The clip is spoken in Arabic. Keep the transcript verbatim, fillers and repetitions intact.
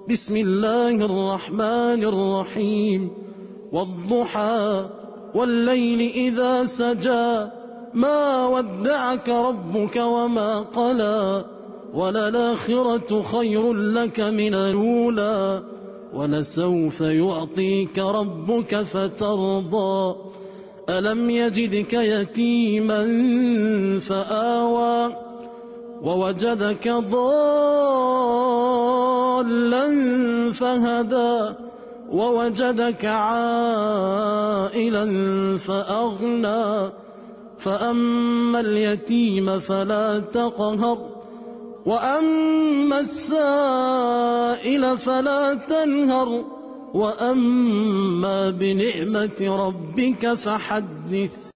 بسم الله الرحمن الرحيم والضحى والليل إذا سجى ما ودعك ربك وما قلى وللآخرة خير لك من الأولى ولسوف يعطيك ربك فترضى ألم يجدك يتيما فآوى ووجدك ضالا فهدى ووجدك عائلا فأغنى فأما اليتيم فلا تقهر وأما السائل فلا تنهر وأما بنعمة ربك فحدث.